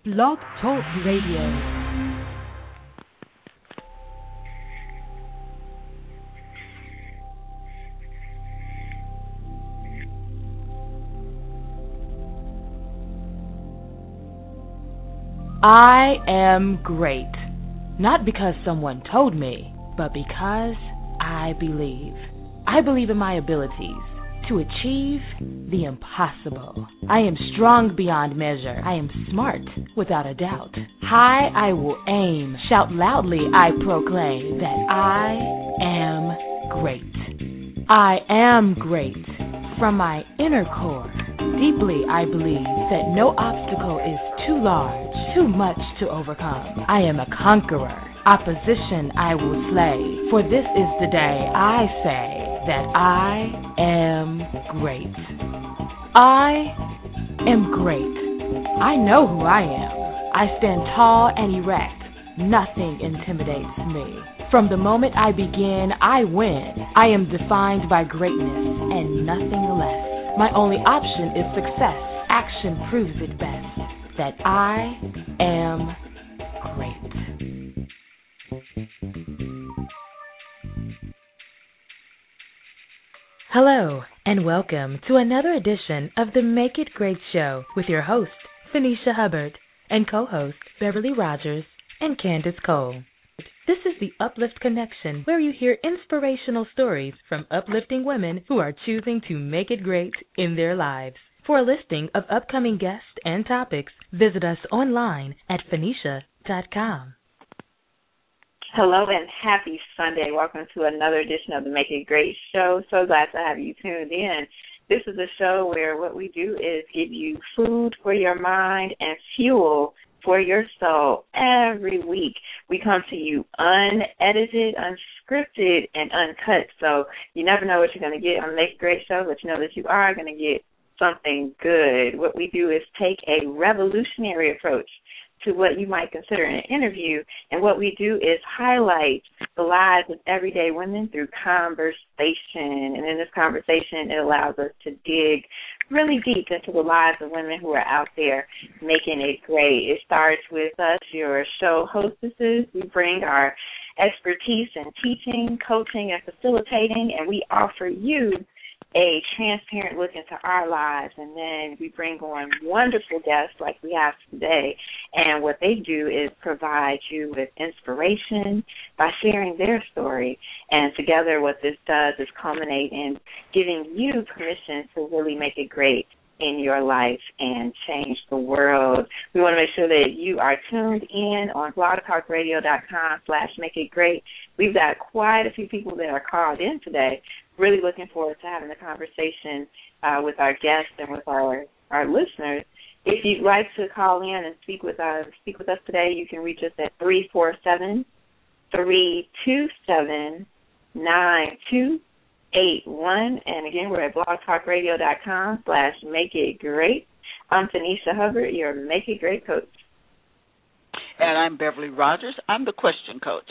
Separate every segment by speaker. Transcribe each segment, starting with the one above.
Speaker 1: Blog Talk Radio. I am great, not because someone told me, but because I believe. I believe in my abilities to achieve the impossible. I am strong beyond measure. I am smart without a doubt. High I will aim. Shout loudly I proclaim that I am great. I am great from my inner core. Deeply I believe that no obstacle is too large, too much to overcome. I am a conqueror. Opposition I will slay. For this is the day I say that I am great. I am great. I know who I am. I stand tall and erect. Nothing intimidates me. From the moment I begin, I win. I am defined by greatness and nothing less. My only option is success. Action proves it best that I am great. Hello, and welcome to another edition of the Make It Great Show with your host, Phoenicia Hubbard, and co-host Beverly Rogers and Candace Cole. This is the Uplift Connection, where you hear inspirational stories from uplifting women who are choosing to make it great in their lives. For a listing of upcoming guests and topics, visit us online at Phoenicia.com.
Speaker 2: Hello and happy Sunday. Welcome to another edition of the Make It Great Show. So glad to have you tuned in. This is a show where what we do is give you food for your mind and fuel for your soul. Every week we come to you unedited, unscripted, and uncut. So you never know what you're going to get on the Make It Great Show, but you know that you are going to get something good. What we do is take a revolutionary approach to what you might consider an interview, and what we do is highlight the lives of everyday women through conversation. And in this conversation, it allows us to dig really deep into the lives of women who are out there making it great. It starts with us, your show hostesses. We bring our expertise in teaching, coaching, and facilitating, and we offer you a transparent look into our lives, and then we bring on wonderful guests like we have today, and what they do is provide you with inspiration by sharing their story, and together what this does is culminate in giving you permission to really make it great in your life and change the world. We want to make sure that you are tuned in on blogtalkradio.com/makeitgreat. We've got quite a few people that are called in today. Really looking forward to having a conversation with our guests and with our listeners. If you'd like to call in and speak with us today, you can reach us at 347-327-9281. And again, we're at blogtalkradio.com/makeitgreat. I'm Phoenicia Hubbard, your Make It Great coach.
Speaker 3: And I'm Beverly Rogers. I'm the question coach.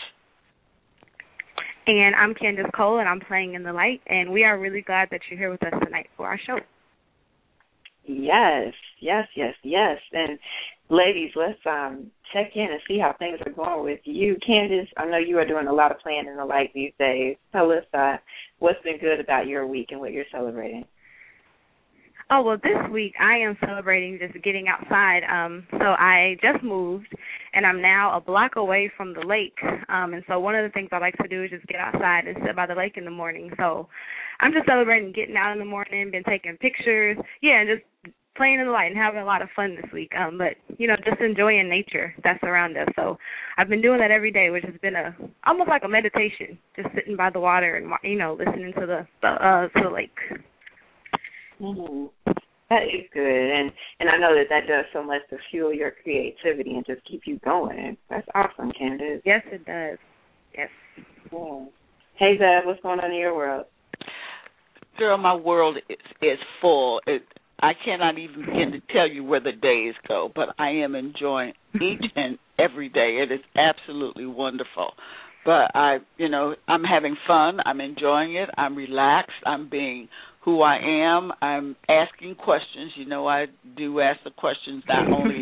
Speaker 4: And I'm Candace Cole, and I'm playing in the light, and we are really glad that you're here with us tonight for our show.
Speaker 2: Yes. And ladies, let's check in and see how things are going with you. Candace, I know you are doing a lot of playing in the light these days. Tell us what's been good about your week and what you're celebrating.
Speaker 4: Oh, well, this week I am celebrating just getting outside. So I just moved, and I'm now a block away from the lake. And so one of the things I like to do is just get outside and sit by the lake in the morning. So I'm just celebrating getting out in the morning, been taking pictures, and just playing in the light and having a lot of fun this week. But, just enjoying nature that's around us. So I've been doing that every day, which has been almost like a meditation, just sitting by the water and, listening to the lake.
Speaker 2: Mm-hmm. That is good, and I know that does so much to fuel your creativity and just keep you going. That's awesome, Candace.
Speaker 4: Yes, it does. Yes.
Speaker 2: Yeah. Hey, Bev, what's going on in your world?
Speaker 3: Girl, my world is full. I cannot even begin to tell you where the days go, but I am enjoying each and every day. It is absolutely wonderful. But I'm having fun. I'm enjoying it. I'm relaxed. I'm being who I am. I'm asking questions. I do ask the questions not only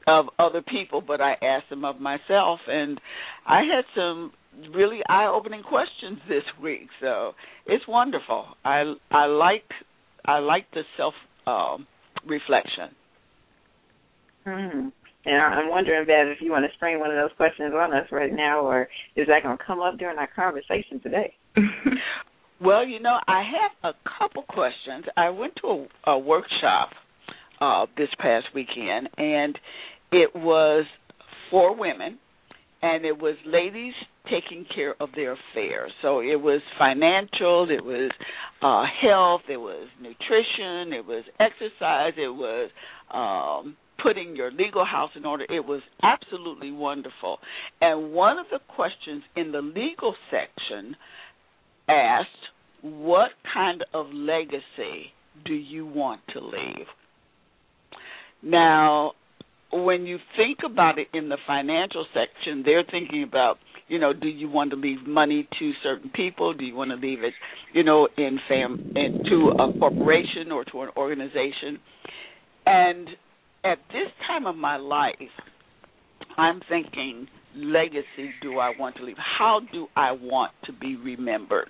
Speaker 3: of other people, but I asked them of myself, and I had some really eye-opening questions this week. So it's wonderful. I like the self reflection.
Speaker 2: Mm-hmm. And I'm wondering, Bev, if you want to spring one of those questions on us right now, or is that going to come up during our conversation today?
Speaker 3: Well, I have a couple questions. I went to a workshop this past weekend, and it was for women, and it was ladies taking care of their affairs. So it was financial, it was health, it was nutrition, it was exercise, it was putting your legal house in order. It was absolutely wonderful. And one of the questions in the legal section asked, what kind of legacy do you want to leave? Now, when you think about it in the financial section, they're thinking about, do you want to leave money to certain people? Do you want to leave it, to a corporation or to an organization? And at this time of my life, I'm thinking, legacy do I want to leave? How do I want to be remembered?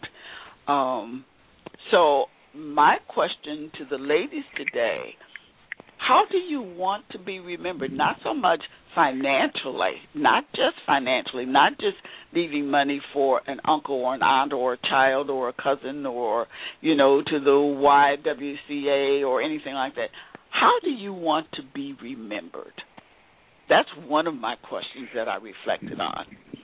Speaker 3: So my question to the ladies today, how do you want to be remembered? Not so much financially, not just leaving money for an uncle or an aunt or a child or a cousin or, to the YWCA or anything like that. How do you want to be remembered? That's one of my questions that I reflected on.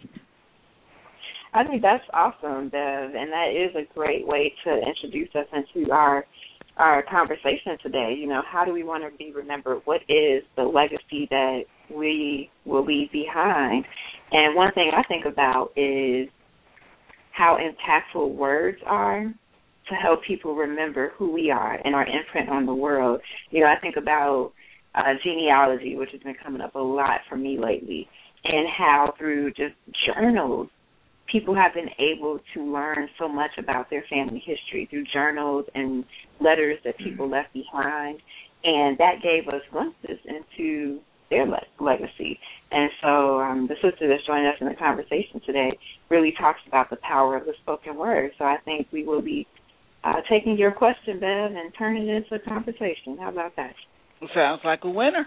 Speaker 2: I think that's awesome, Bev, and that is a great way to introduce us into our conversation today. How do we want to be remembered? What is the legacy that we will leave behind? And one thing I think about is how impactful words are to help people remember who we are and our imprint on the world. I think about genealogy, which has been coming up a lot for me lately, and how through just journals, people have been able to learn so much about their family history through journals and letters that people left behind, and that gave us glimpses into their legacy. And so the sister that's joining us in the conversation today really talks about the power of the spoken word. So I think we will be taking your question, Bev, and turning it into a conversation. How about that?
Speaker 3: Sounds like a winner.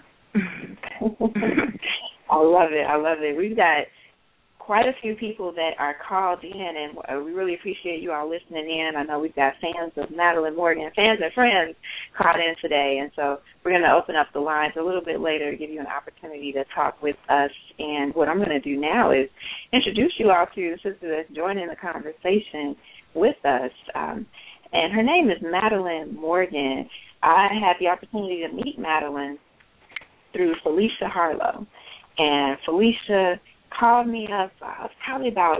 Speaker 2: I love it. We've got quite a few people that are called in, and we really appreciate you all listening in. I know we've got fans of Madeline Morgan, fans and friends called in today, and so we're going to open up the lines a little bit later to give you an opportunity to talk with us. And what I'm going to do now is introduce you all to the sister that's joining the conversation with us, and her name is Madeline Morgan. I had the opportunity to meet Madeline through Felicia Harlow, and Felicia called me up probably about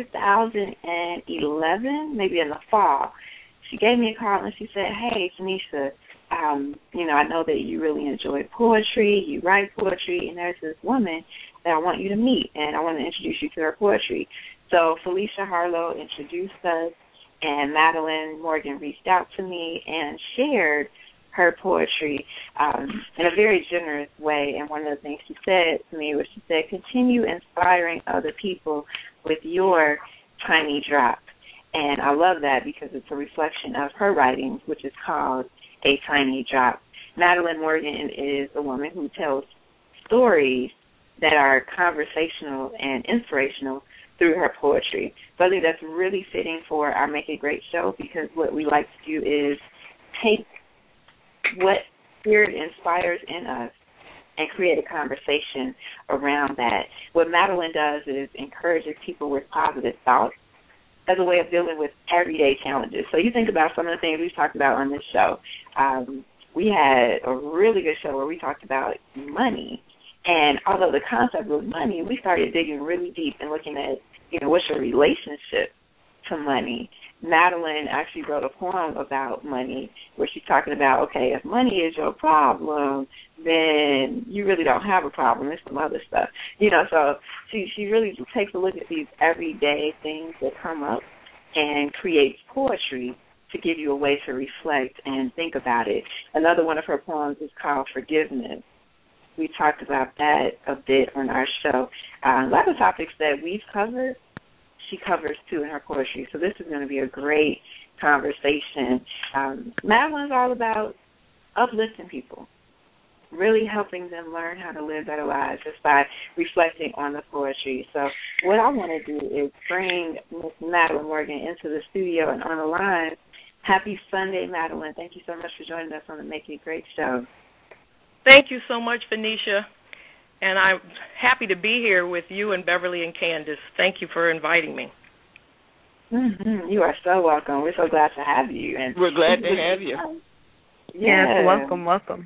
Speaker 2: 2011, maybe in the fall. She gave me a call and she said, "Hey, Tanisha, I know that you really enjoy poetry, you write poetry, and there's this woman that I want you to meet, and I want to introduce you to her poetry." So Felicia Harlow introduced us, and Madeline Morgan reached out to me and shared her poetry in a very generous way. And one of the things she said to me was, she said, "Continue inspiring other people with your tiny drop." And I love that because it's a reflection of her writings, which is called A Tiny Drop. Madeline Morgan is a woman who tells stories that are conversational and inspirational through her poetry. So I think that's really fitting for our Make It Great show, because what we like to do is take what spirit inspires in us and create a conversation around that. What Madeline does is encourages people with positive thoughts as a way of dealing with everyday challenges. So you think about some of the things we've talked about on this show. We had a really good show where we talked about money. And although the concept was money, we started digging really deep and looking at, what's your relationship to money. Madeline actually wrote a poem about money where she's talking about, okay, if money is your problem, then you really don't have a problem. There's some other stuff. So she really takes a look at these everyday things that come up and creates poetry to give you a way to reflect and think about it. Another one of her poems is called Forgiveness. we talked about that a bit on our show. A lot of topics that we've covered, she covers too in her poetry. So this is going to be a great conversation. Madeline's all about uplifting people, really helping them learn how to live better lives just by reflecting on the poetry. So what I want to do is bring Miss Madeline Morgan into the studio and on the line. Happy Sunday, Madeline. Thank you so much for joining us on the Make It Great show.
Speaker 5: Thank you so much, Phoenicia. And I'm happy to be here with you and Beverly and Candace. Thank you for inviting me.
Speaker 2: Mm-hmm. You are so welcome. We're so glad to have you. And
Speaker 3: we're glad to have you.
Speaker 4: Yes, welcome.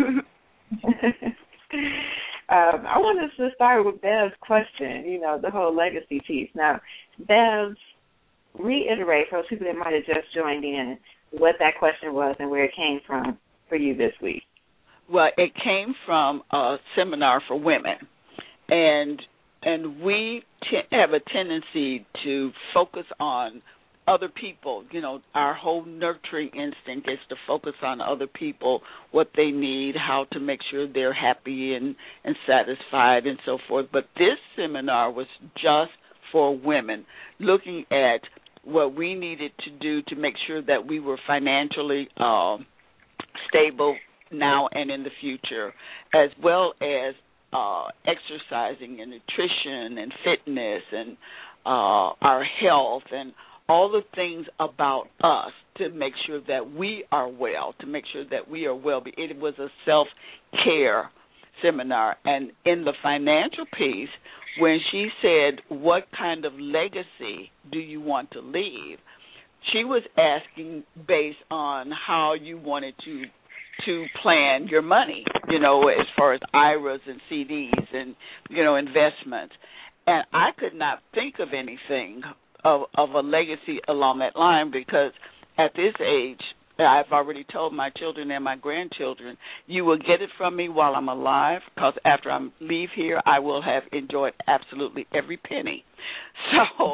Speaker 2: I want us to start with Bev's question, the whole legacy piece. Now, Bev, reiterate for those people that might have just joined in what that question was and where it came from for you this week.
Speaker 3: Well, it came from a seminar for women, and we have a tendency to focus on other people. Our whole nurturing instinct is to focus on other people, what they need, how to make sure they're happy and satisfied and so forth. But this seminar was just for women, looking at what we needed to do to make sure that we were financially stable now and in the future, as well as exercising and nutrition and fitness and our health and all the things about us to make sure that we are well, to make sure that we are well. It was a self-care seminar. And in the financial piece, when she said, what kind of legacy do you want to leave, she was asking based on how you wanted to plan your money, as far as IRAs and CDs and, investments. And I could not think of anything of a legacy along that line because at this age, I've already told my children and my grandchildren, you will get it from me while I'm alive because after I leave here, I will have enjoyed absolutely every penny. So,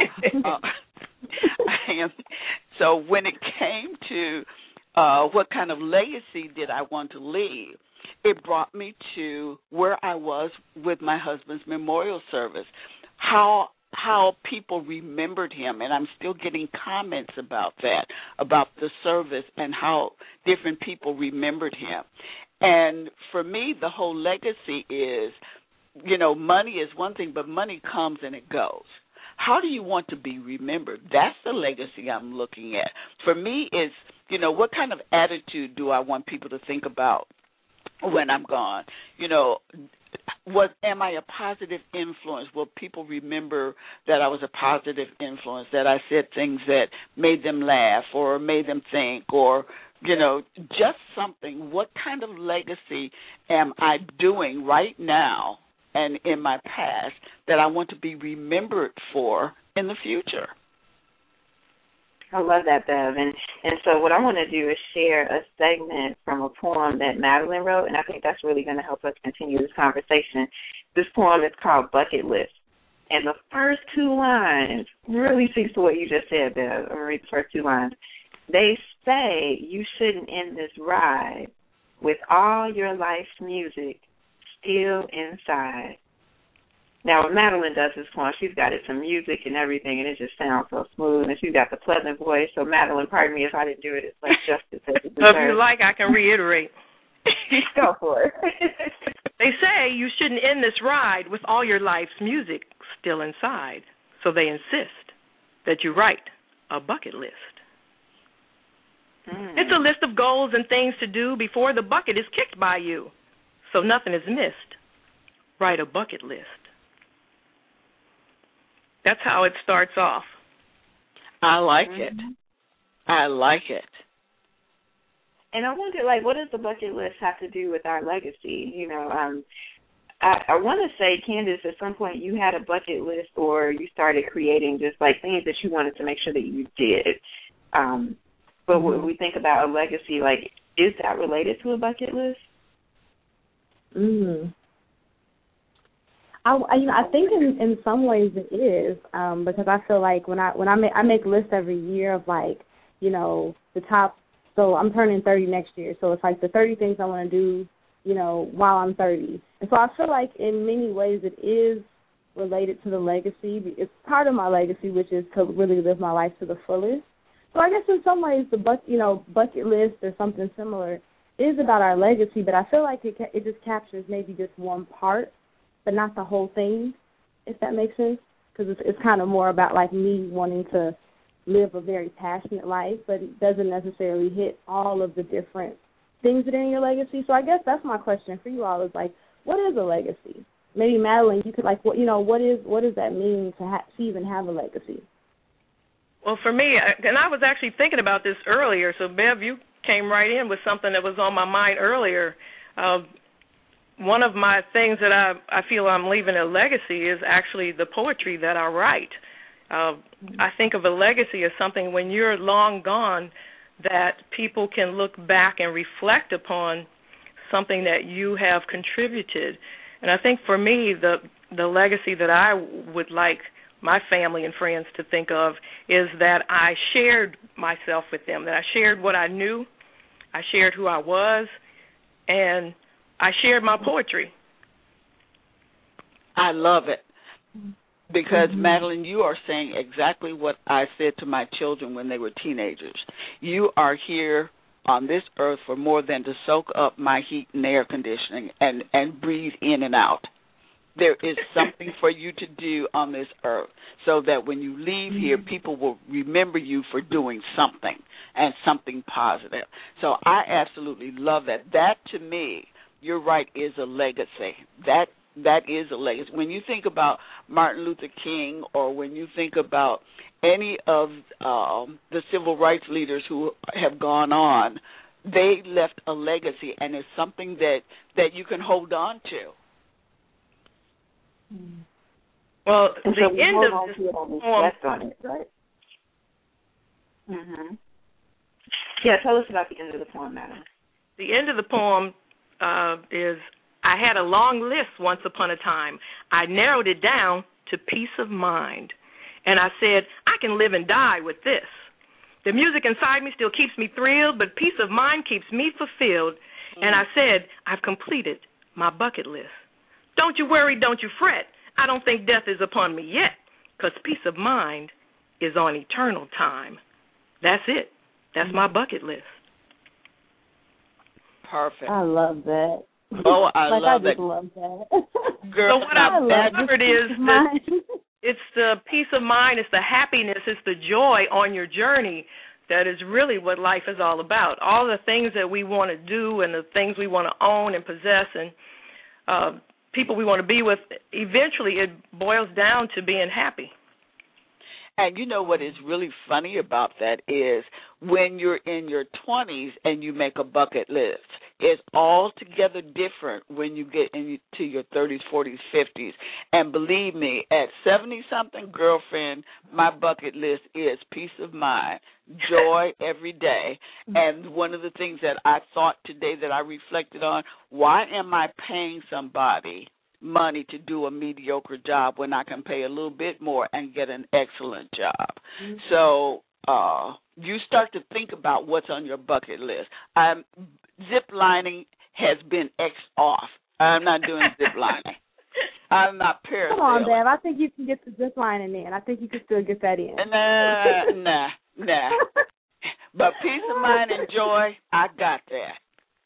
Speaker 3: so when it came to what kind of legacy did I want to leave, it brought me to where I was with my husband's memorial service, how people remembered him, and I'm still getting comments about that, about the service and how different people remembered him. And for me, the whole legacy is, money is one thing, but money comes and it goes. How do you want to be remembered? That's the legacy I'm looking at. For me, it's, what kind of attitude do I want people to think about when I'm gone? Am I a positive influence? Will people remember that I was a positive influence, that I said things that made them laugh or made them think or, just something? What kind of legacy am I doing right now and in my past that I want to be remembered for in the future?
Speaker 2: I love that, Bev. And so what I want to do is share a segment from a poem that Madeline wrote, and I think that's really going to help us continue this conversation. This poem is called Bucket List. And the first two lines really speaks to what you just said, Bev. I'm going to read the first two lines. They say you shouldn't end this ride with all your life's music still inside. Now, when Madeline does this poem, she's got it some music and everything, and it just sounds so smooth, and she's got the pleasant voice. So, Madeline, pardon me if I didn't do it as much justice as it deserves.
Speaker 5: If you like, I can reiterate.
Speaker 2: Go for it.
Speaker 5: They say you shouldn't end this ride with all your life's music still inside. So they insist that you write a bucket list. It's a list of goals and things to do before the bucket is kicked by you, so nothing is missed. Write a bucket list. That's how it starts off.
Speaker 3: I like it. I like it.
Speaker 2: And I wonder, what does the bucket list have to do with our legacy? I want to say, Candace, at some point you had a bucket list or you started creating just, things that you wanted to make sure that you did. But when we think about a legacy, is that related to a bucket list?
Speaker 4: I think in some ways it is, because I feel like when I make lists every year of the top. So I'm turning 30 next year. So it's the 30 things I want to do,
Speaker 6: while I'm 30. And so I feel like in many ways it is related to the legacy. It's part of my legacy, which is to really live my life to the fullest. So I guess in some ways the bucket list or something similar is about our legacy, but I feel like it just captures maybe just one part, but not the whole thing, if that makes sense. Because it's kind of more about like me wanting to live a very passionate life, but it doesn't necessarily hit all of the different things that are in your legacy. So I guess that's my question for you all is like, what is a legacy? Maybe Madeline, you could what does that mean to even have a legacy?
Speaker 5: Well, for me, and I was actually thinking about this earlier, so Bev, you came right in with something that was on my mind earlier. One of my things that I feel I'm leaving a legacy is actually the poetry that I write. I think of a legacy as something when you're long gone that people can look back and reflect upon something that you have contributed. And I think for me, the legacy that I would like my family and friends to think of is that I shared myself with them, that I shared what I knew, I shared who I was, and I shared my poetry.
Speaker 3: I love it. Because, Madeline, you are saying exactly what I said to my children when they were teenagers. You are here on this earth for more than to soak up my heat and air conditioning and breathe in and out. There is something for you to do on this earth so that when you leave here, people will remember you for doing something and something positive. So I absolutely love that. That, to me, you're right, is a legacy. That is a legacy. When you think about Martin Luther King or when you think about any of the civil rights leaders who have gone on, they left a legacy, and it's something that you can hold on to.
Speaker 5: Well,
Speaker 2: and
Speaker 5: the
Speaker 2: so
Speaker 5: end of this poem,
Speaker 2: on it, right? Yeah, tell us about the end of the poem, Madam.
Speaker 5: The end of the poem is, I had a long list once upon a time. I narrowed it down to peace of mind. And I said, I can live and die with this. The music inside me still keeps me thrilled, but peace of mind keeps me fulfilled. And I said, I've completed my bucket list. Don't you worry, don't you fret. I don't think death is upon me yet, because peace of mind is on eternal time. That's it. That's my bucket list.
Speaker 3: Perfect.
Speaker 6: I love that.
Speaker 3: Oh, I love
Speaker 6: it. I just
Speaker 3: it.
Speaker 6: love that.
Speaker 5: So
Speaker 3: Girl,
Speaker 5: what I've discovered is that it's the peace of mind, it's the happiness, it's the joy on your journey that is really what life is all about. All the things that we want to do and the things we want to own and possess and people we want to be with, eventually it boils down to being happy.
Speaker 3: And you know what is really funny about that is when you're in your 20s and you make a bucket list, it's altogether different when you get into your 30s, 40s, 50s. And believe me, at 70-something, girlfriend, my bucket list is peace of mind, joy every day. And one of the things that I thought today that I reflected on, why am I paying somebody money to do a mediocre job when I can pay a little bit more and get an excellent job? So you start to think about what's on your bucket list. Zip lining has been X'd off. I'm not doing zip lining. I'm not parasailing.
Speaker 6: Come on, Bev. I think you can get the zip lining in. I think you can still get that in.
Speaker 3: Nah. But peace of mind and joy, I got that.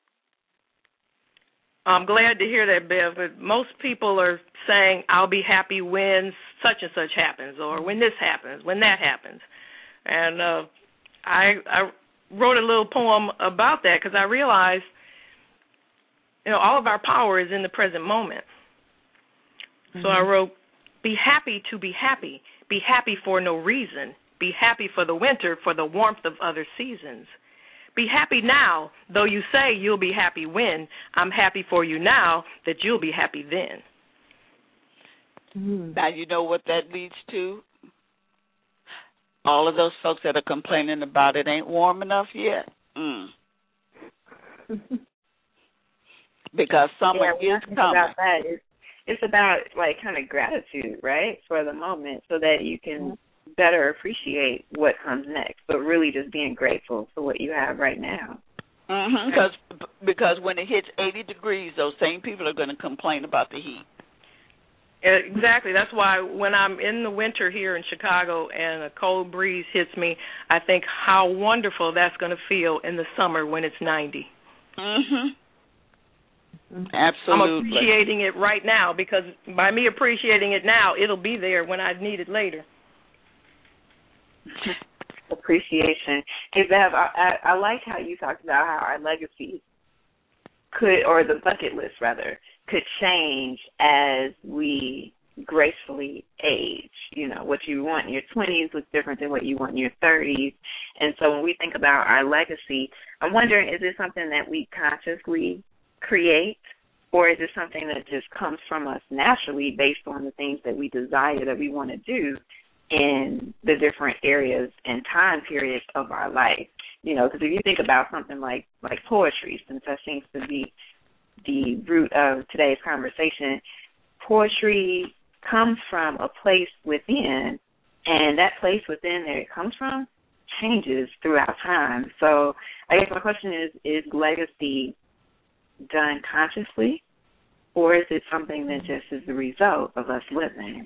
Speaker 5: I'm glad to hear that, Bev. But most people are saying, I'll be happy when such and such happens, or when this happens, when that happens. And I wrote a little poem about that because I realized, all of our power is in the present moment. So I wrote, be happy to be happy. Be happy for no reason. Be happy for the winter, for the warmth of other seasons. Be happy now, though you say you'll be happy when. I'm happy for you now that you'll be happy then.
Speaker 3: Now, you know what that leads to? All of those folks that are complaining about it ain't warm enough yet. Because summer is coming.
Speaker 2: About that. It's about, kind of gratitude, right, for the moment so that you can better appreciate what comes next, but really just being grateful for what you have right now.
Speaker 3: Because when it hits 80 degrees, those same people are going to complain about the heat.
Speaker 5: Exactly. That's why when I'm in the winter here in Chicago and a cold breeze hits me, I think how wonderful that's going to feel in the summer when it's 90.
Speaker 3: Absolutely.
Speaker 5: I'm appreciating it right now, because by me appreciating it now, it'll be there when I need it later.
Speaker 2: Appreciation. Hey, Bev, I like how you talked about how our legacy could, or the bucket list rather, could change as we gracefully age. You know, what you want in your 20s looks different than what you want in your 30s. And so when we think about our legacy, I'm wondering, is it something that we consciously create, or is it something that just comes from us naturally based on the things that we desire, that we want to do in the different areas and time periods of our life? You know, because if you think about something like poetry, since that seems to be the root of today's conversation, poetry comes from a place within, and that place within that it comes from changes throughout time. So I guess my question is legacy done consciously, or is it something that just is the result of us living?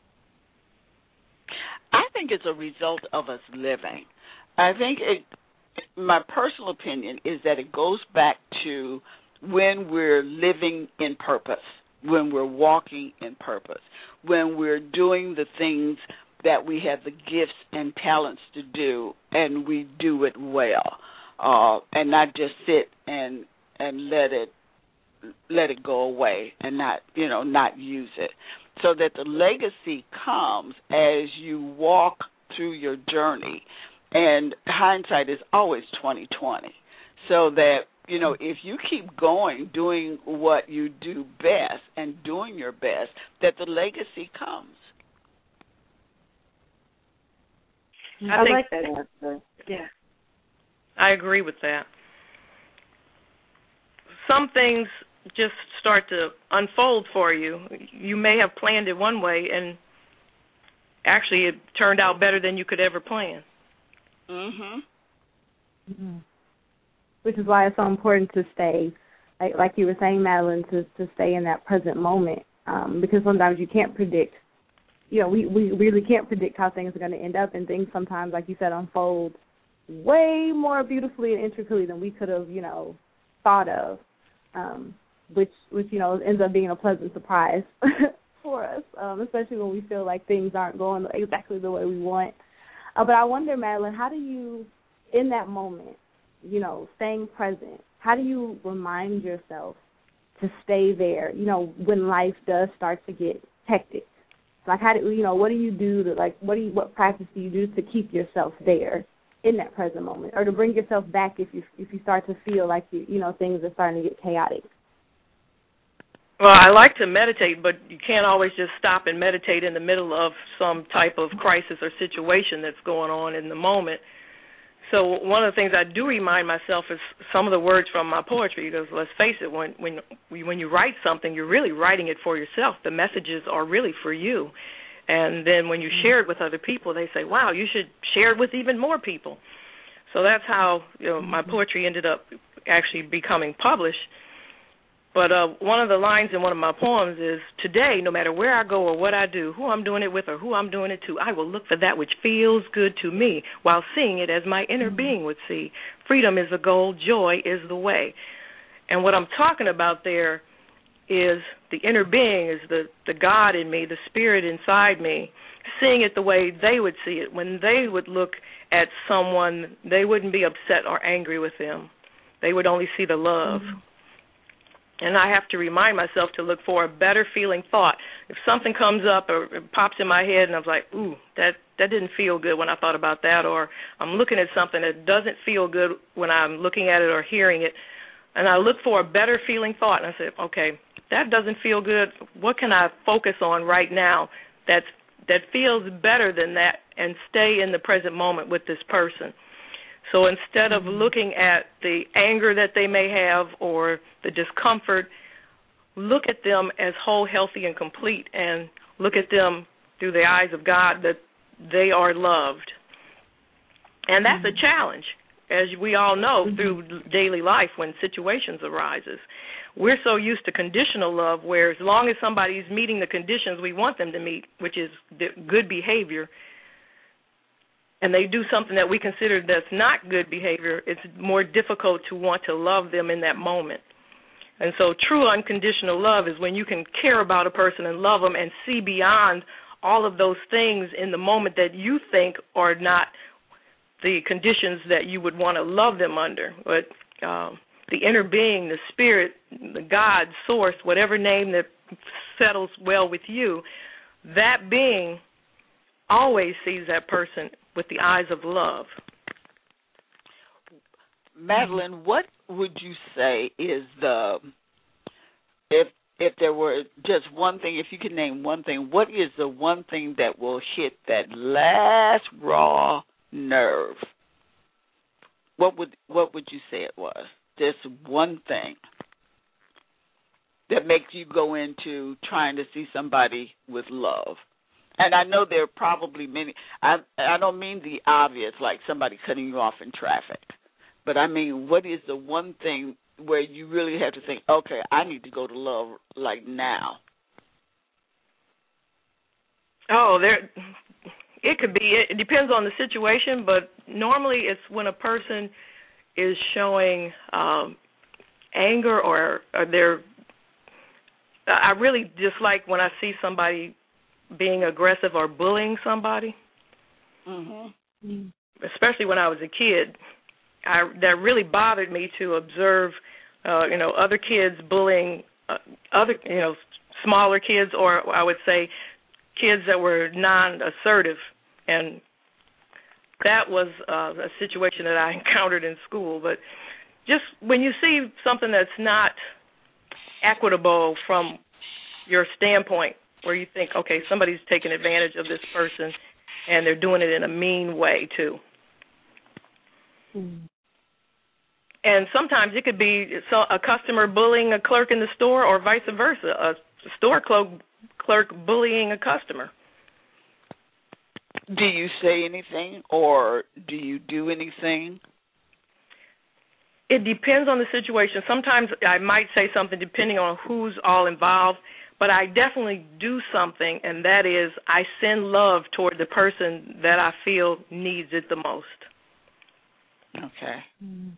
Speaker 3: I think it's a result of us living. I think my personal opinion is that it goes back to when we're living in purpose, when we're walking in purpose, when we're doing the things that we have the gifts and talents to do, and we do it well, and not just sit and let it go away and not use it. So that the legacy comes as you walk through your journey, and hindsight is always 20/20. So that, you know, if you keep going, doing what you do best and doing your best, that the legacy comes.
Speaker 2: I like that answer. Yeah.
Speaker 5: I agree with that. Some things just start to unfold for you. You may have planned it one way, and actually it turned out better than you could ever plan.
Speaker 6: Which is why it's so important to stay, like you were saying, Madeline, to stay in that present moment, because sometimes you can't predict. You know, we really can't predict how things are going to end up, and things sometimes, like you said, unfold way more beautifully and intricately than we could have, you know, thought of. Which you know, ends up being a pleasant surprise for us, especially when we feel like things aren't going exactly the way we want. But I wonder, Madeline, how do you, in that moment, you know, staying present, how do you remind yourself to stay there, you know, when life does start to get hectic? Like, how do you know? What do you do to, like, what practice do you do to keep yourself there in that present moment, or to bring yourself back if you start to feel like you know things are starting to get chaotic?
Speaker 5: Well, I like to meditate, but you can't always just stop and meditate in the middle of some type of crisis or situation that's going on in the moment. So one of the things I do remind myself is some of the words from my poetry, because let's face it, when you write something, you're really writing it for yourself. The messages are really for you. And then when you share it with other people, they say, wow, you should share it with even more people. So that's how, you know, my poetry ended up actually becoming published. But one of the lines in one of my poems is, today, no matter where I go or what I do, who I'm doing it with or who I'm doing it to, I will look for that which feels good to me while seeing it as my inner being would see. Freedom is the goal, joy is the way. And what I'm talking about there is the inner being, is the God in me, the spirit inside me, seeing it the way they would see it. When they would look at someone, they wouldn't be upset or angry with them. They would only see the love. And I have to remind myself to look for a better feeling thought. If something comes up or it pops in my head and I'm like, ooh, that didn't feel good when I thought about that, or I'm looking at something that doesn't feel good when I'm looking at it or hearing it, and I look for a better feeling thought, and I say, okay, that doesn't feel good. What can I focus on right now that feels better than that, and stay in the present moment with this person? So instead of looking at the anger that they may have or the discomfort, look at them as whole, healthy, and complete, and look at them through the eyes of God, that they are loved. And that's a challenge. as we all know, through daily life when situations arises. We're so used to conditional love where as long as somebody's meeting the conditions we want them to meet, which is good behavior, and they do something that we consider that's not good behavior, it's more difficult to want to love them in that moment. And so true unconditional love is when you can care about a person and love them and see beyond all of those things in the moment that you think are not the conditions that you would want to love them under. But the inner being, the spirit, the God, source, whatever name that settles well with you, that being always sees that person with the eyes of love.
Speaker 3: Madeline, what would you say is the, if there were just one thing, if you could name one thing, what is the one thing that will hit that last raw nerve? What would you say it was? Just one thing that makes you go into trying to see somebody with love. And I know there are probably many. I don't mean the obvious, like somebody cutting you off in traffic. But I mean, what is the one thing where you really have to think, okay, I need to go to love like now?
Speaker 5: Oh, it could be. It depends on the situation, but normally it's when a person is showing anger or they're. I really dislike when I see somebody being aggressive or bullying somebody. Mm-hmm. Especially when I was a kid. That really bothered me to observe, other kids bullying other, smaller kids, or I would say kids that were non-assertive. And that was a situation that I encountered in school. But just when you see something that's not equitable from your standpoint, where you think, okay, somebody's taking advantage of this person and they're doing it in a mean way too. And sometimes it could be a customer bullying a clerk in the store or vice versa, a store clerk bullying a customer.
Speaker 3: Do you say anything or do you do anything?
Speaker 5: It depends on the situation. Sometimes I might say something depending on who's all involved, but I definitely do something, and that is I send love toward the person that I feel needs it the most.
Speaker 3: Okay.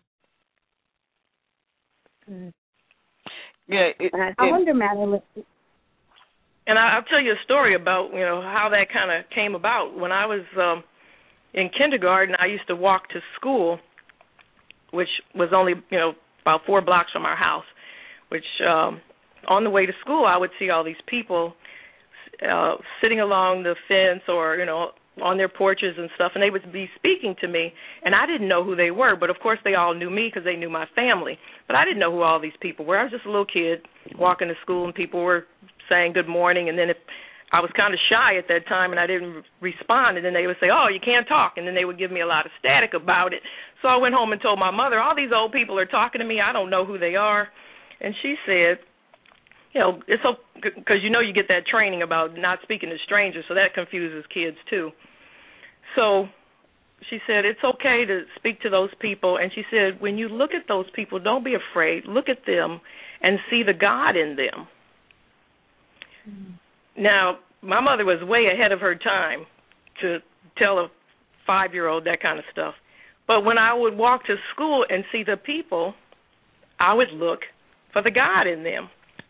Speaker 6: Yeah, I wonder, Madeline.
Speaker 5: And I'll tell you a story about how that kind of came about. When I was in kindergarten, I used to walk to school, which was only about 4 blocks from our house. Which on the way to school, I would see all these people sitting along the fence or on their porches and stuff, and they would be speaking to me, and I didn't know who they were, but of course they all knew me because they knew my family, but I didn't know who all these people were. I was just a little kid walking to school, and people were saying good morning, and then if I was kind of shy at that time and I didn't respond, and then they would say, oh, you can't talk, and then they would give me a lot of static about it. So I went home and told my mother, all these old people are talking to me, I don't know who they are, and she said, it's so, because you get that training about not speaking to strangers, so that confuses kids too. So she said, it's okay to speak to those people. And she said, when you look at those people, don't be afraid. Look at them and see the God in them. Mm-hmm. Now, my mother was way ahead of her time to tell a 5-year-old that kind of stuff. But when I would walk to school and see the people, I would look for the God in them.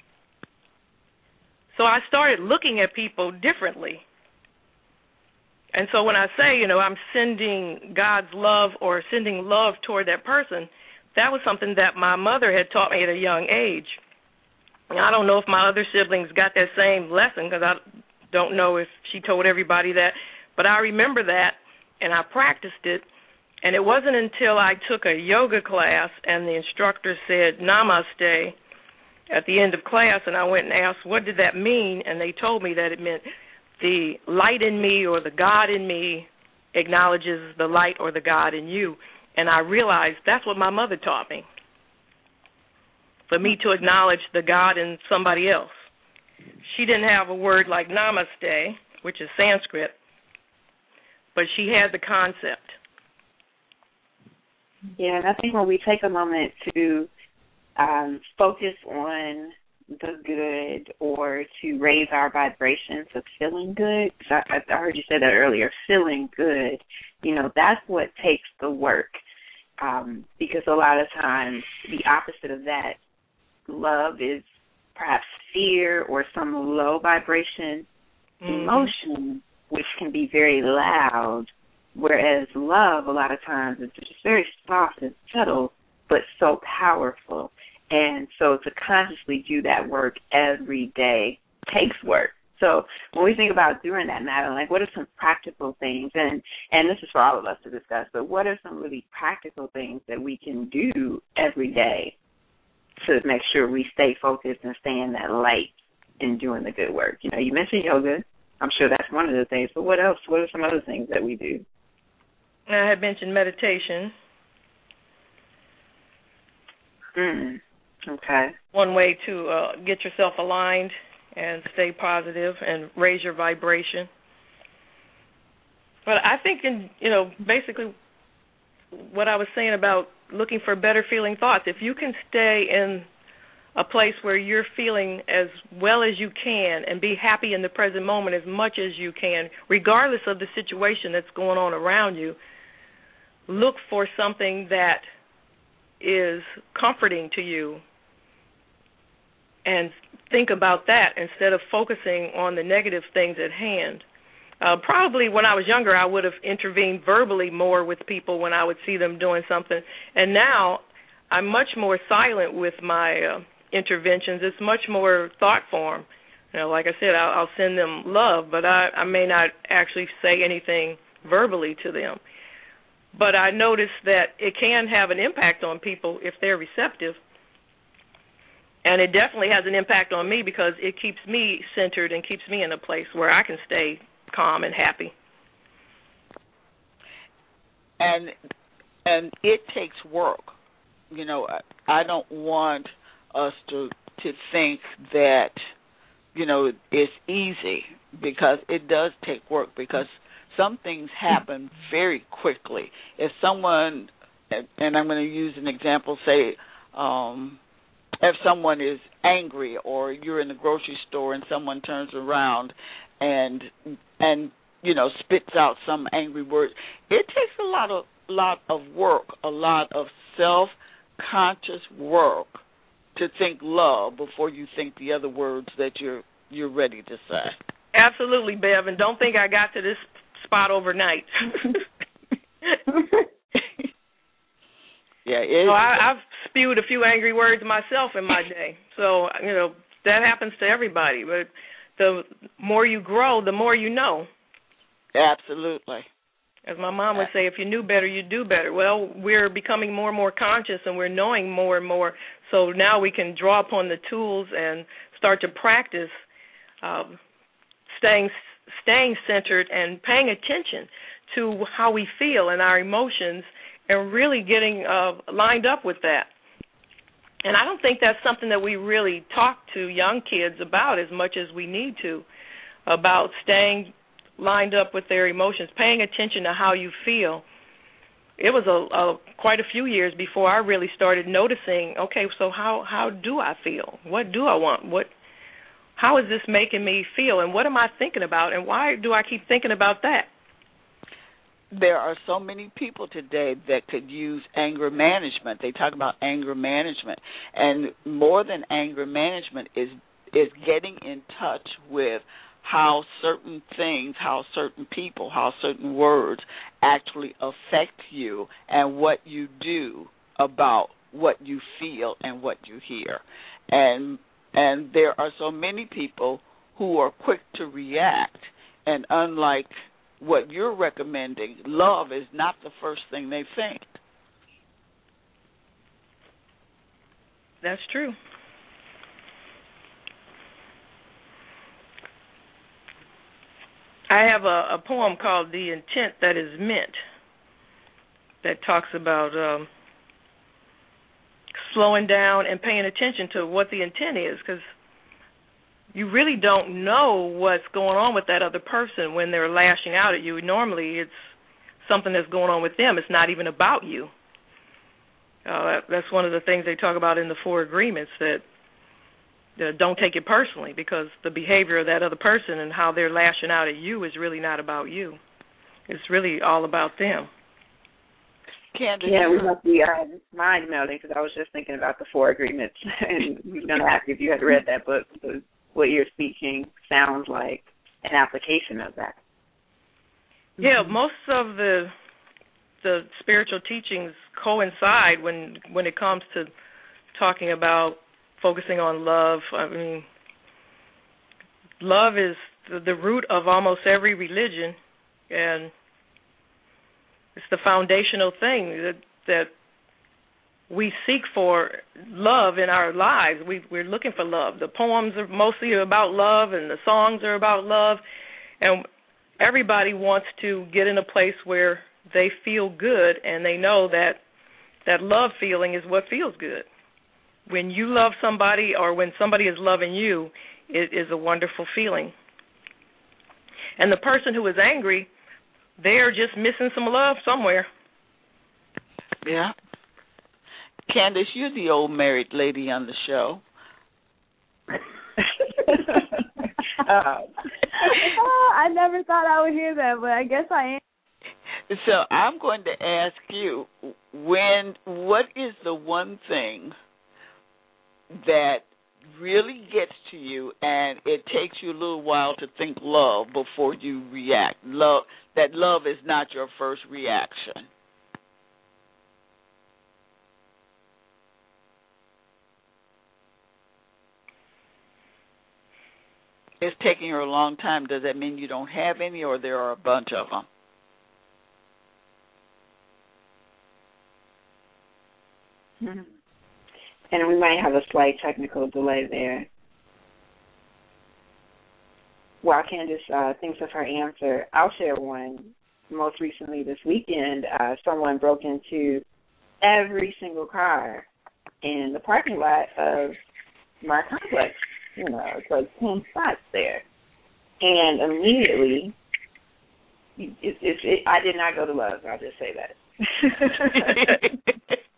Speaker 5: So I started looking at people differently. And so when I say, I'm sending God's love or sending love toward that person, that was something that my mother had taught me at a young age. And I don't know if my other siblings got that same lesson because I don't know if she told everybody that. But I remember that, and I practiced it. And it wasn't until I took a yoga class and the instructor said, Namaste, at the end of class, and I went and asked, what did that mean? And they told me that it meant the light in me or the God in me acknowledges the light or the God in you. And I realized that's what my mother taught me, for me to acknowledge the God in somebody else. She didn't have a word like namaste, which is Sanskrit, but she had the concept.
Speaker 2: Yeah, and I think when we take a moment to focus on the good or to raise our vibrations of feeling good, 'cause I heard you say that earlier, feeling good, that's what takes the work. Because a lot of times the opposite of that, love, is perhaps fear or some low vibration emotion, which can be very loud, whereas love a lot of times is just very soft and subtle, but so powerful. And so to consciously do that work every day takes work. So when we think about doing that, Madeline, like, what are some practical things, and this is for all of us to discuss, but what are some really practical things that we can do every day to make sure we stay focused and stay in that light and doing the good work? You mentioned yoga. I'm sure that's one of the things, but what else? What are some other things that we do?
Speaker 5: I had mentioned meditation.
Speaker 2: Okay.
Speaker 5: One way to get yourself aligned and stay positive and raise your vibration. But I think, basically what I was saying about looking for better feeling thoughts, if you can stay in a place where you're feeling as well as you can and be happy in the present moment as much as you can, regardless of the situation that's going on around you, look for something that is comforting to you and think about that instead of focusing on the negative things at hand. Probably when I was younger, I would have intervened verbally more with people when I would see them doing something. And now I'm much more silent with my interventions. It's much more thought form. Like I said, I'll send them love, but I may not actually say anything verbally to them. But I notice that it can have an impact on people if they're receptive. And it definitely has an impact on me because it keeps me centered and keeps me in a place where I can stay calm and happy.
Speaker 3: And it takes work. I don't want us to think that, it's easy, because it does take work, because some things happen very quickly. If someone, and I'm going to use an example, say, if someone is angry or you're in the grocery store and someone turns around and spits out some angry word, it takes a lot of work, a lot of self-conscious work to think love before you think the other words that you're ready to say.
Speaker 5: Absolutely, Bev, and don't think I got to this spot overnight.
Speaker 3: Yeah,
Speaker 5: I've spewed a few angry words myself in my day. So, that happens to everybody. But the more you grow, the more you know.
Speaker 3: Absolutely.
Speaker 5: As my mom would say, if you knew better, you'd do better. Well, we're becoming more and more conscious, and we're knowing more and more. So now we can draw upon the tools and start to practice staying centered and paying attention to how we feel and our emotions, and really getting lined up with that. And I don't think that's something that we really talk to young kids about as much as we need to, about staying lined up with their emotions, paying attention to how you feel. It was quite a few years before I really started noticing, okay, so how do I feel? What do I want? How is this making me feel? And what am I thinking about? And why do I keep thinking about that?
Speaker 3: There are so many people today that could use anger management. They talk about anger management. And more than anger management is getting in touch with how certain things, how certain people, how certain words actually affect you and what you do about what you feel and what you hear. And there are so many people who are quick to react, and unlike what you're recommending, love is not the first thing they think.
Speaker 5: That's true. I have a poem called The Intent That Is Meant that talks about slowing down and paying attention to what the intent is, because you really don't know what's going on with that other person when they're lashing out at you. Normally it's something that's going on with them. It's not even about you. That's one of the things they talk about in the 4 agreements, that don't take it personally, because the behavior of that other person and how they're lashing out at you is really not about you. It's really all about them.
Speaker 3: Candace,
Speaker 2: yeah, we must be mind melding, because I was just thinking about the 4 agreements, and we was going to ask if you had read that book, because what you're speaking sounds like an application of that.
Speaker 5: Yeah, most of the spiritual teachings coincide when it comes to talking about focusing on love. I mean, love is the root of almost every religion, and it's the foundational thing that we seek for love in our lives. We're looking for love. The poems are mostly about love, and the songs are about love, and everybody wants to get in a place where they feel good, and they know that love feeling is what feels good. When you love somebody, or when somebody is loving you, it is a wonderful feeling. And the person who is angry, they're just missing some love somewhere.
Speaker 3: Yeah. Candace, you're the old married lady on the show.
Speaker 6: I never thought I would hear that, but I guess I am.
Speaker 3: So I'm going to ask you, what is the one thing that really gets to you and it takes you a little while to think love before you react? That love is not your first reaction. It's taking her a long time. Does that mean you don't have any, or there are a bunch of them?
Speaker 2: Mm-hmm. And we might have a slight technical delay there. While Candace thinks of her answer, I'll share one. Most recently this weekend, someone broke into every single car in the parking lot of my complex. You know, it's like 10 spots there. And immediately, I did not go to Love's, I'll just say that.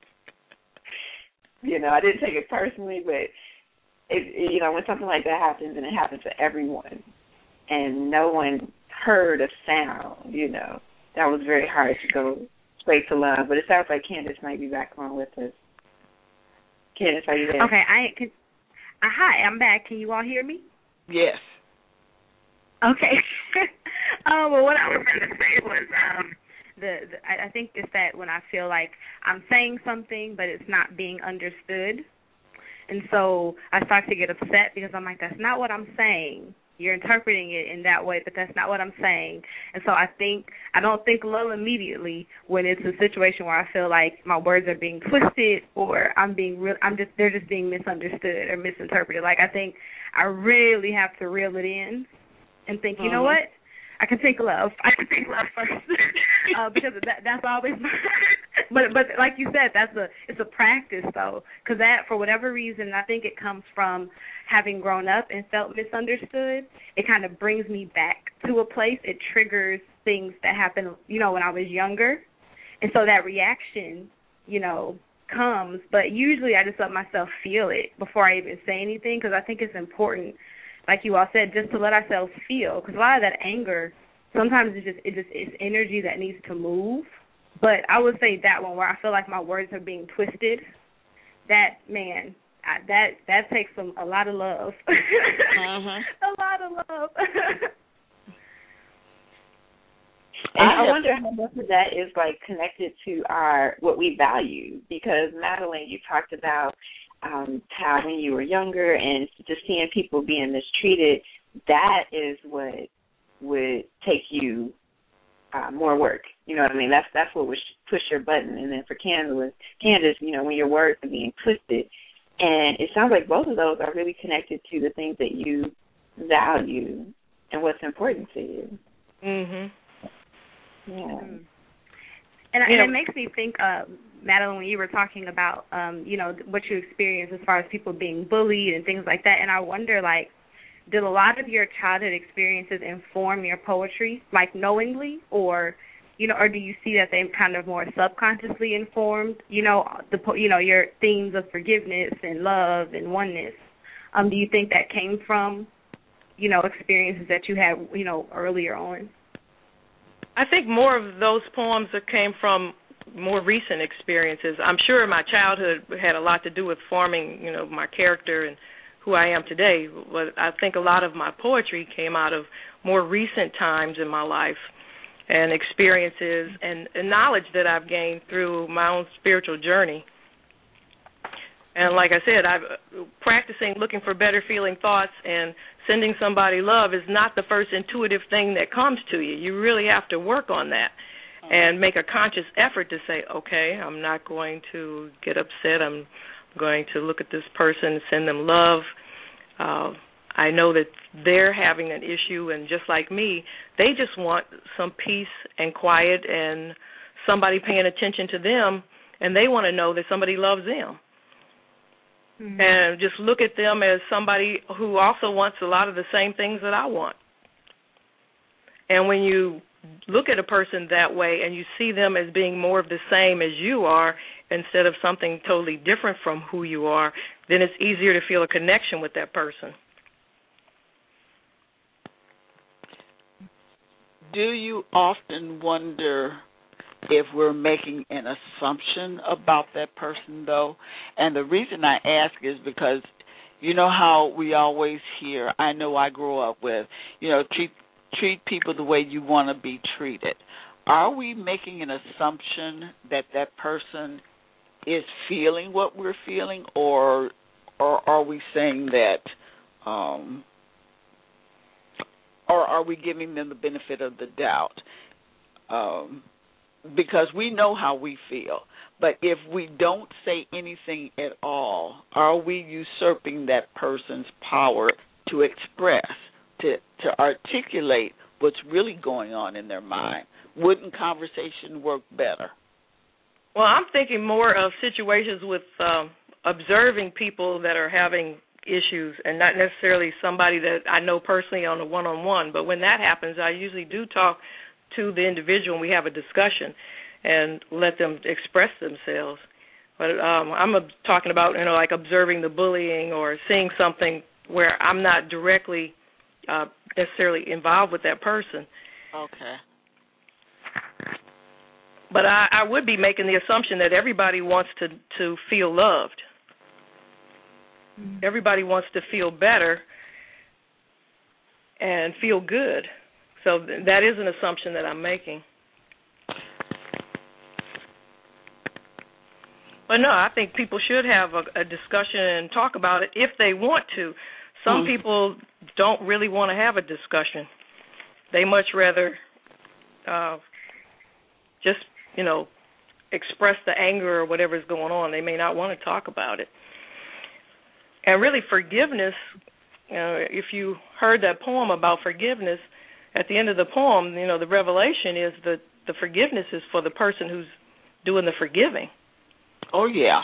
Speaker 2: You know, I didn't take it personally, but, when something like that happens, and it happens to everyone, and no one heard a sound, that was very hard to go straight to Love. But it sounds like Candace might be back on with us. Candace, are you there?
Speaker 4: Okay, hi, I'm back. Can you all hear me?
Speaker 3: Yes.
Speaker 4: Okay. Well, what I was going to say was I think it's that when I feel like I'm saying something but it's not being understood, and so I start to get upset because I'm like, that's not what I'm saying. You're interpreting it in that way, but that's not what I'm saying. And so I don't think love immediately when it's a situation where I feel like my words are being twisted, or they're just being misunderstood or misinterpreted. Like, I think I really have to reel it in and think, you know what? I can think love. I can think love first, because that's always. But like you said, it's a practice though, because that, for whatever reason, I think it comes from having grown up and felt misunderstood. It kind of brings me back to a place. It triggers things that happened, when I was younger, and so that reaction, comes. But usually, I just let myself feel it before I even say anything, because I think it's important, like you all said, just to let ourselves feel, because a lot of that anger, sometimes it's energy that needs to move. But I would say that one where I feel like my words are being twisted, that takes a lot of love. A lot of love.
Speaker 2: And I wonder how much of that is connected to what we value, because Madeline, you talked about how when you were younger and just seeing people being mistreated, that is what would take you more work. You know what I mean? That's what would push your button. And then for Candace, when your words are being twisted, and it sounds like both of those are really connected to the things that you value and what's important to you.
Speaker 5: Mhm.
Speaker 2: Yeah.
Speaker 4: And it makes me think, Madeline, when you were talking about, what you experienced as far as people being bullied and things like that, and I wonder, did a lot of your childhood experiences inform your poetry, knowingly, or or do you see that they're kind of more subconsciously informed? Your themes of forgiveness and love and oneness. Do you think that came from, experiences that you had, earlier on?
Speaker 5: I think more of those poems that came from more recent experiences. I'm sure my childhood had a lot to do with forming, my character and who I am today. But I think a lot of my poetry came out of more recent times in my life and experiences and knowledge that I've gained through my own spiritual journey. And like I said, practicing looking for better feeling thoughts and sending somebody love is not the first intuitive thing that comes to you. You really have to work on that and make a conscious effort to say, okay, I'm not going to get upset. I'm going to look at this person and send them love. I know that they're having an issue, and just like me, they just want some peace and quiet and somebody paying attention to them, and they want to know that somebody loves them. Mm-hmm. And just look at them as somebody who also wants a lot of the same things that I want. And when you look at a person that way and you see them as being more of the same as you are instead of something totally different from who you are, then it's easier to feel a connection with that person.
Speaker 3: Do you often wonder if we're making an assumption about that person, though? And the reason I ask is because you know how we always hear, I know I grew up with, treat people the way you want to be treated. Are we making an assumption that that person is feeling what we're feeling, or are we saying that, or are we giving them the benefit of the doubt? Because we know how we feel. But if we don't say anything at all, are we usurping that person's power to express, to articulate what's really going on in their mind? Wouldn't conversation work better?
Speaker 5: Well, I'm thinking more of situations with observing people that are having issues and not necessarily somebody that I know personally on a one-on-one. But when that happens, I usually do talk to the individual and we have a discussion and let them express themselves. But I'm talking about, like observing the bullying or seeing something where I'm not directly necessarily involved with that person.
Speaker 3: Okay.
Speaker 5: But I would be making the assumption that everybody wants to feel loved. Everybody wants to feel better and feel good. So that is an assumption that I'm making. But no, I think people should have a discussion and talk about it if they want to. Some people don't really want to have a discussion. They much rather just, express the anger or whatever's going on. They may not want to talk about it. And really forgiveness, if you heard that poem about forgiveness, at the end of the poem, the revelation is that the forgiveness is for the person who's doing the forgiving.
Speaker 3: Oh, yeah.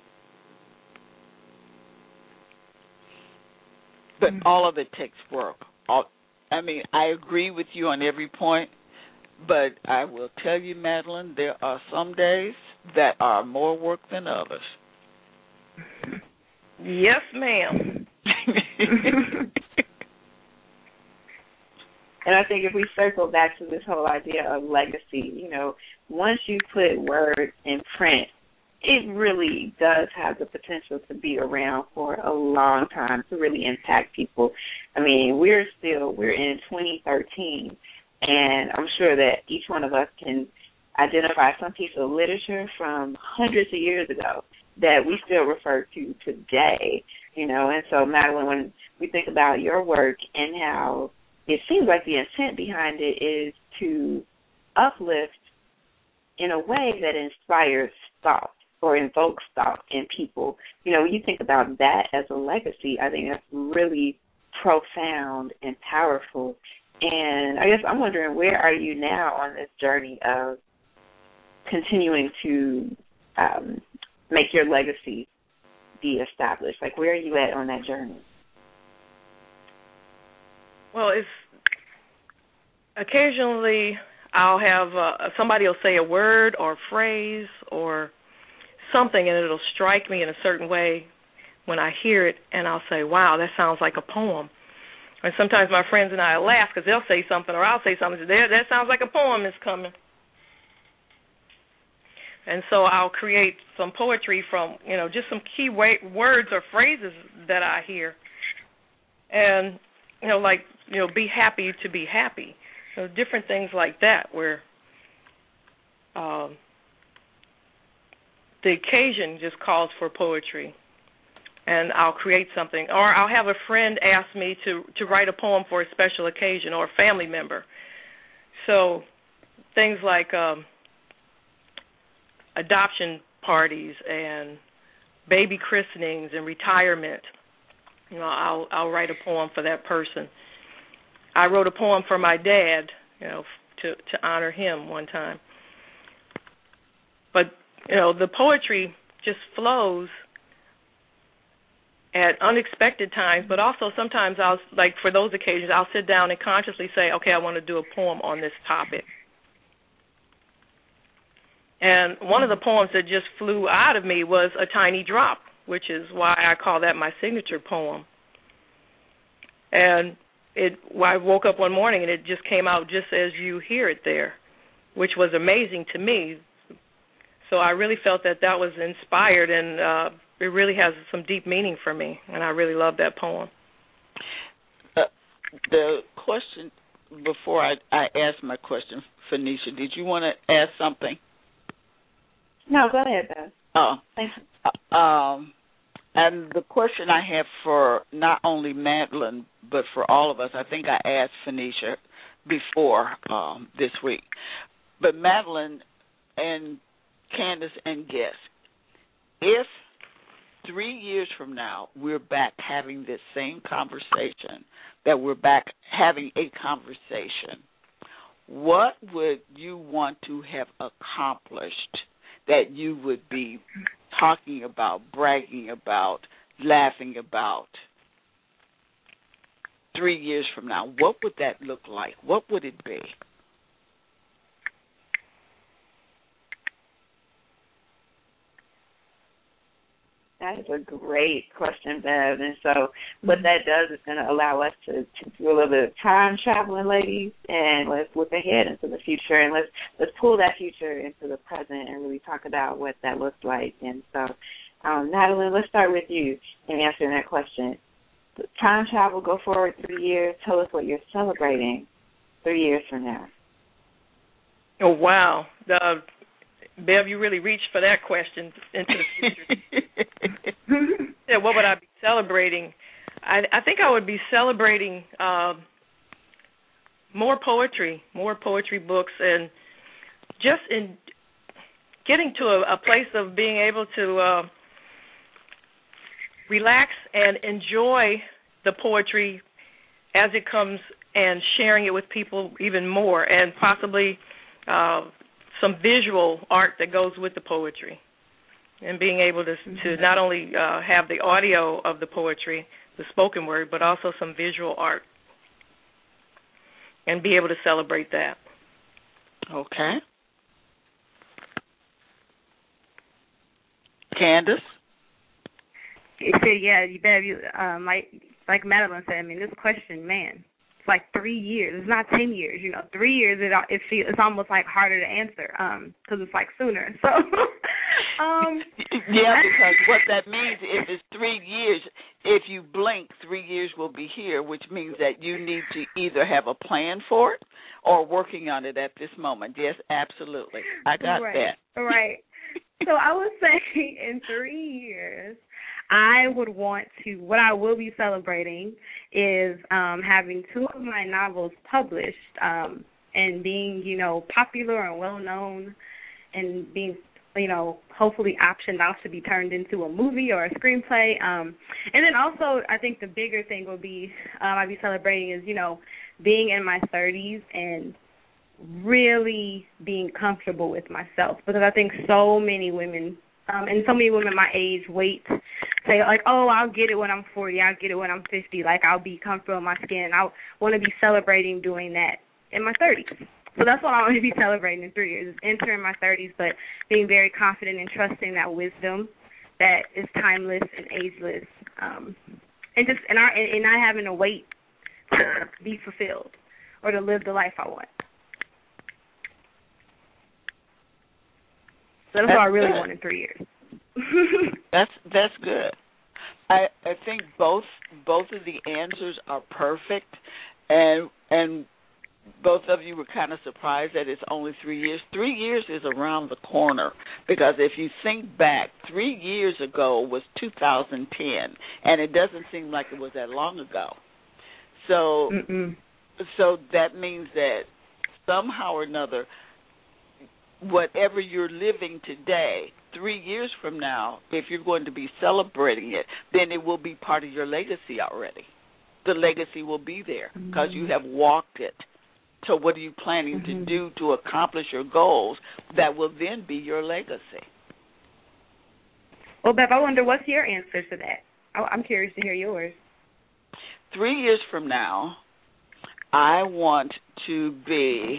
Speaker 3: But all of it takes work. I agree with you on every point, but I will tell you, Madeline, there are some days that are more work than others.
Speaker 5: Yes, ma'am.
Speaker 2: And I think if we circle back to this whole idea of legacy, once you put words in print, it really does have the potential to be around for a long time, to really impact people. I mean, we're in 2013, and I'm sure that each one of us can identify some piece of literature from hundreds of years ago that we still refer to today, And so, Madeline, when we think about your work and how it seems like the intent behind it is to uplift in a way that inspires thought or invokes thought in people. When you think about that as a legacy, I think that's really profound and powerful. And I guess I'm wondering, where are you now on this journey of continuing to make your legacy be established? Like, where are you at on that journey?
Speaker 5: Well, it's occasionally I'll have somebody will say a word or phrase or something, and it'll strike me in a certain way when I hear it, and I'll say, wow, that sounds like a poem. And sometimes my friends and I will laugh because they'll say something or I'll say something. That sounds like a poem is coming. And so I'll create some poetry from, just some key words or phrases that I hear. And, be happy to be happy. So different things like that where the occasion just calls for poetry. And I'll create something. Or I'll have a friend ask me to write a poem for a special occasion or a family member. So things like adoption parties and baby christenings and retirement. I'll write a poem for that person. I wrote a poem for my dad, to honor him one time. But, the poetry just flows at unexpected times, but also sometimes for those occasions, I'll sit down and consciously say, okay, I want to do a poem on this topic. And one of the poems that just flew out of me was A Tiny Drop, which is why I call that my signature poem. And I woke up one morning and it just came out just as you hear it there, which was amazing to me. So I really felt that was inspired, and it really has some deep meaning for me, and I really love that poem.
Speaker 3: The question, before I ask my question, Phoenicia, did you want to ask something?
Speaker 2: No, go ahead, Beth.
Speaker 3: Oh.
Speaker 2: Thank you.
Speaker 3: And the question I have for not only Madeline, but for all of us, I think I asked Phoenicia before this week. But Madeline and Candace and Guess, if 3 years from now we're back having this same conversation, that we're back having a conversation, what would you want to have accomplished that you would be talking about, bragging about, laughing about 3 years from now? What would that look like? What would it be?
Speaker 2: That is a great question, Bev. And so what that does is going to allow us to do a little bit of time traveling, ladies, and let's look ahead into the future, and let's pull that future into the present and really talk about what that looks like. And so, Madeline, let's start with you in answering that question. Time travel, go forward 3 years. Tell us what you're celebrating 3 years from now.
Speaker 5: Oh, wow. Bev, you really reached for that question into the future. Yeah, what would I be celebrating? I think I would be celebrating more poetry books, and just in getting to a place of being able to relax and enjoy the poetry as it comes and sharing it with people even more, and possibly some visual art that goes with the poetry, and being able to not only have the audio of the poetry, the spoken word, but also some visual art, and be able to celebrate that.
Speaker 3: Okay. Candace?
Speaker 4: Yeah, you like Madeline said, I mean, this question, man, it's like 3 years. It's not 10 years. 3 years, it's almost like harder to answer because it's like sooner. So,
Speaker 3: yeah, because what that means, if it's 3 years, if you blink, 3 years will be here, which means that you need to either have a plan for it or working on it at this moment. Yes, absolutely. I got that.
Speaker 4: Right. So I would say in 3 years, I would want to, what I will be celebrating is having 2 of my novels published and being, popular and well-known, and being, hopefully optioned out to be turned into a movie or a screenplay. And then also I think the bigger thing will be I'll be celebrating is, being in my 30s and really being comfortable with myself, because I think so many women and so many women my age say like, oh, I'll get it when I'm 40, I'll get it when I'm 50, like I'll be comfortable in my skin. I want to be celebrating doing that in my 30s. So that's what I want to be celebrating in 3 years, is entering my 30s, but being very confident and trusting that wisdom that is timeless and ageless, and not having to wait to be fulfilled or to live the life I want. So that's what I really want in 3 years.
Speaker 3: That's good. I think both of the answers are perfect, and both of you were kind of surprised that it's only 3 years. 3 years is around the corner, because if you think back, 3 years ago was 2010, and it doesn't seem like it was that long ago. So, so that means that somehow or another, whatever you're living today, 3 years from now, if you're going to be celebrating it, then it will be part of your legacy already. The legacy will be there because you have walked it. So what are you planning to do to accomplish your goals that will then be your legacy?
Speaker 4: Well, Bev, I wonder, what's your answer to that? I'm curious to hear yours.
Speaker 3: 3 years from now, I want to be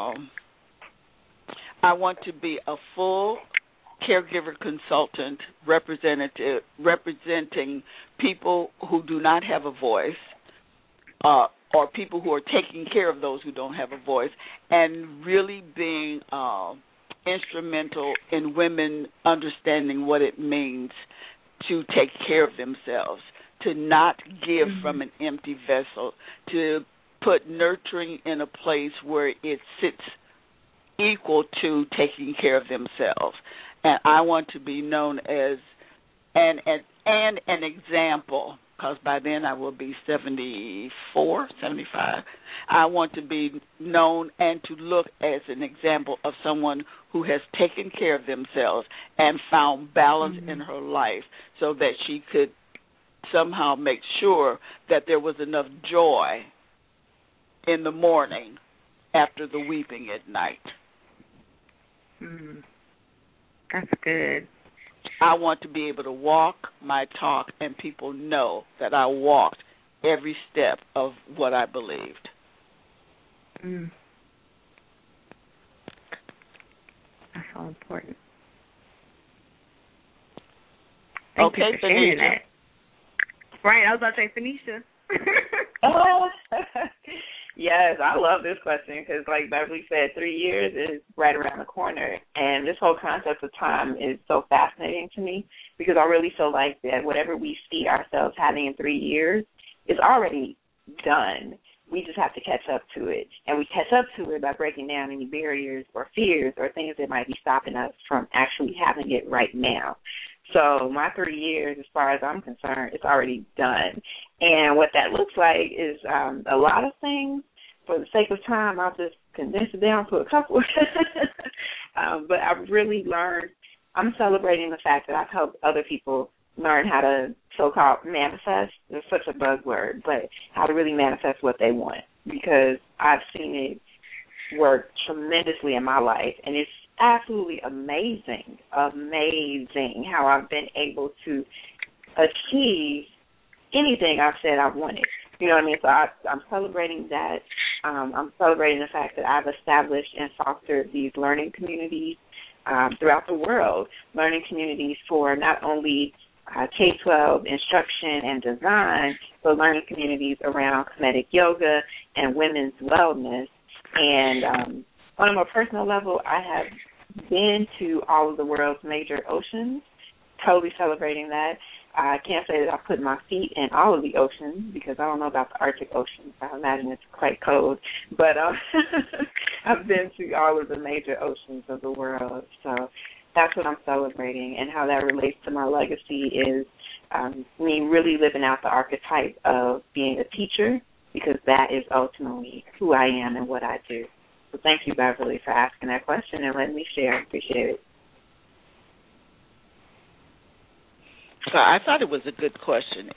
Speaker 3: a full caregiver consultant representing people who do not have a voice, or people who are taking care of those who don't have a voice, and really being instrumental in women understanding what it means to take care of themselves, to not give from an empty vessel, to put nurturing in a place where it sits equal to taking care of themselves. And I want to be known as an example, because by then I will be 74, 75. I want to be known and to look as an example of someone who has taken care of themselves and found balance in her life so that she could somehow make sure that there was enough joy in the morning after the weeping at night.
Speaker 4: That's good.
Speaker 3: I want to be able to walk my talk and people know that I walked every step of what I believed.
Speaker 4: That's so important.
Speaker 3: Thank
Speaker 4: you for sharing that. Right, I was about to say Phoenicia.
Speaker 2: Yes, I love this question because, like Beverly said, 3 years is right around the corner. And this whole concept of time is so fascinating to me because I really feel like that whatever we see ourselves having in 3 years is already done. We just have to catch up to it. And we catch up to it by breaking down any barriers or fears or things that might be stopping us from actually having it right now. So my 3 years, as far as I'm concerned, it's already done. And what that looks like is a lot of things. For the sake of time, I'll just condense it down to a couple. But I've really learned, I'm celebrating the fact that I've helped other people learn how to so-called manifest. It's such a buzzword, but how to really manifest what they want, because I've seen it work tremendously in my life, and it's absolutely amazing how I've been able to achieve anything I've said I wanted. You know what I mean? So I'm celebrating that. I'm celebrating the fact that I've established and fostered these learning communities throughout the world, learning communities for not only K-12 instruction and design, but learning communities around Kemetic yoga and women's wellness. And on a more personal level, I have been to all of the world's major oceans, totally celebrating that. I can't say that I put my feet in all of the oceans because I don't know about the Arctic Ocean. I imagine it's quite cold. But I've been to all of the major oceans of the world. So that's what I'm celebrating. And how that relates to my legacy is me really living out the archetype of being a teacher, because that is ultimately who I am and what I do. So thank you, Beverly, for asking that question and letting me share. I appreciate it.
Speaker 3: So I thought it was a good question.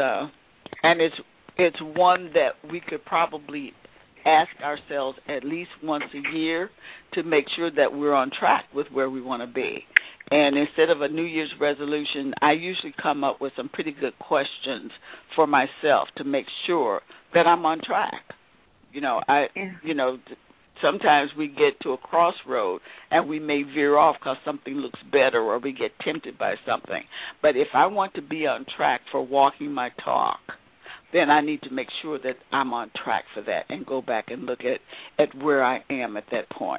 Speaker 3: It's one that we could probably ask ourselves at least once a year to make sure that we're on track with where we want to be. And instead of a New Year's resolution, I usually come up with some pretty good questions for myself to make sure that I'm on track. sometimes we get to a crossroad and we may veer off because something looks better or we get tempted by something. But if I want to be on track for walking my talk, then I need to make sure that I'm on track for that and go back and look at where I am at that point.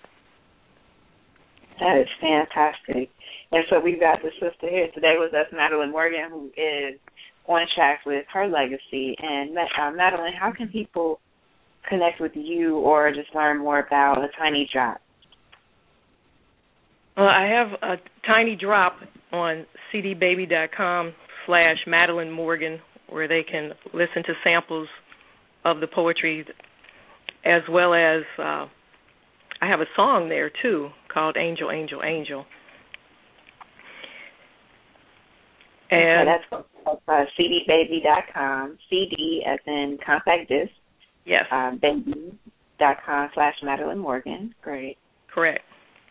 Speaker 2: That is fantastic. And so we've got the sister here today with us, Madeline Morgan, who is on track with her legacy. And Madeline, how can people connect with you or just learn more about A Tiny Drop?
Speaker 5: Well, I have a tiny drop on cdbaby.com/Madeline Morgan, where they can listen to samples of the poetry, as well as I have a song there, too, called Angel, Angel, Angel. And
Speaker 2: okay, that's cdbaby.com, CD as in compact disc.
Speaker 5: Yes.
Speaker 2: Baby.com/Madeline Morgan. Great.
Speaker 5: Correct.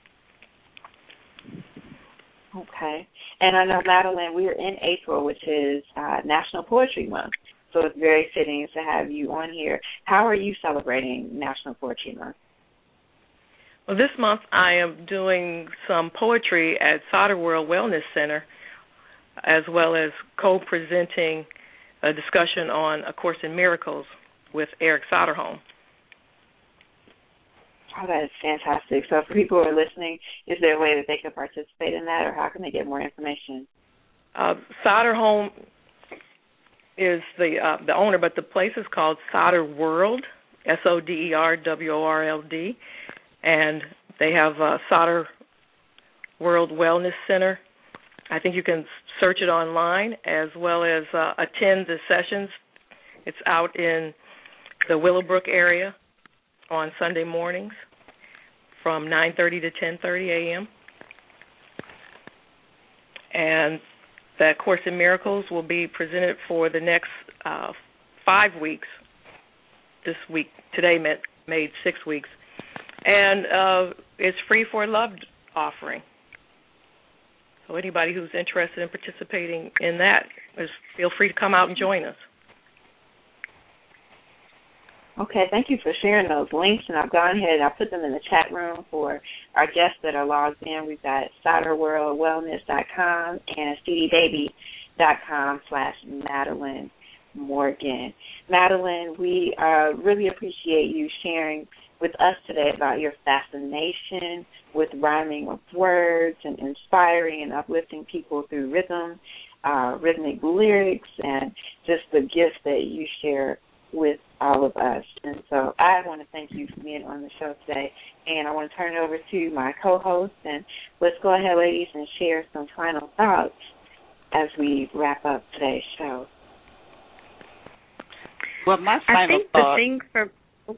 Speaker 2: Okay. And I know, Madeline, we're in April, which is National Poetry Month, so it's very fitting to have you on here. How are you celebrating National Poetry Month?
Speaker 5: Well, this month I am doing some poetry at Sauter World Wellness Center, as well as co-presenting a discussion on A Course in Miracles with Eric Soderholm.
Speaker 2: Oh, that is fantastic. So for people who are listening, is there a way that they can participate in that, or how can they get more information?
Speaker 5: Soderholm is the owner, but the place is called Sauter World, SODERWORLD, and they have Sauter World Wellness Center. I think you can search it online as well as attend the sessions. It's out in the Willowbrook area on Sunday mornings from 9:30 to 10:30 a.m. And that Course in Miracles will be presented for the next 5 weeks. This week, today made 6 weeks. And it's free for a love offering. So anybody who's interested in participating in that, feel free to come out and join us.
Speaker 2: Okay, thank you for sharing those links, and I've gone ahead and I'll put them in the chat room for our guests that are logged in. We've got SauterWorldWellness.com and CDBaby.com/Madeline Morgan. Madeline, we really appreciate you sharing with us today about your fascination with rhyming with words and inspiring and uplifting people through rhythm, rhythmic lyrics, and just the gift that you share with all of us. And so I want to thank you for being on the show today, and I want to turn it over to my co-host, and let's go ahead, ladies, and share some final thoughts as we wrap up today's show.
Speaker 3: Well, my final thought...
Speaker 4: the thing for...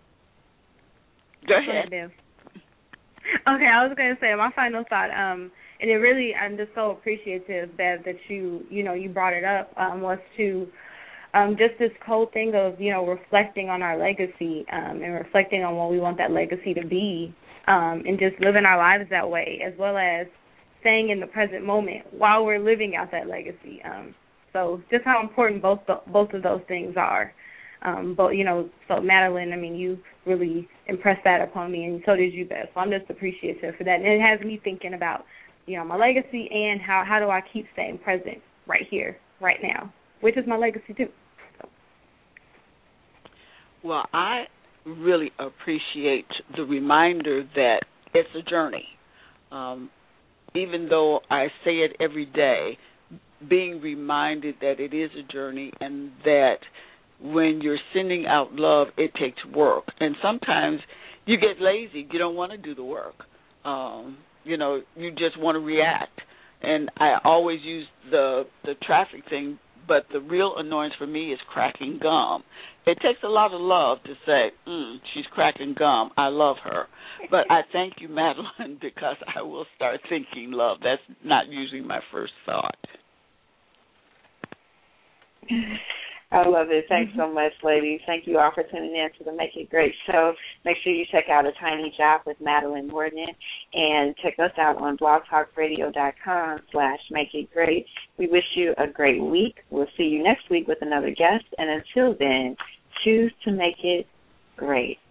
Speaker 3: Go ahead.
Speaker 4: Okay, I was going to say my final thought, and it really, I'm just so appreciative, Bev, that you brought it up, was to just this whole thing of, reflecting on our legacy and reflecting on what we want that legacy to be, and just living our lives that way, as well as staying in the present moment while we're living out that legacy. So just how important both of those things are. So Madeline, you really impressed that upon me, and so did you, Beth. So I'm just appreciative for that. And it has me thinking about, my legacy and how do I keep staying present right here, right now, which is my legacy too. So.
Speaker 3: Well, I really appreciate the reminder that it's a journey. Even though I say it every day, being reminded that it is a journey and that when you're sending out love, it takes work. And sometimes you get lazy. You don't want to do the work. You just want to react. And I always use the traffic thing, but the real annoyance for me is cracking gum. It takes a lot of love to say, she's cracking gum. I love her. But I thank you, Madeline, because I will start thinking love. That's not usually my first thought.
Speaker 2: I love it. Thanks so much, ladies. Thank you all for tuning in to the Make It Great show. Make sure you check out A Tiny Drop with Madeline Morgan, and check us out on blogtalkradio.com/makeitgreat. We wish you a great week. We'll see you next week with another guest, and until then, choose to make it great.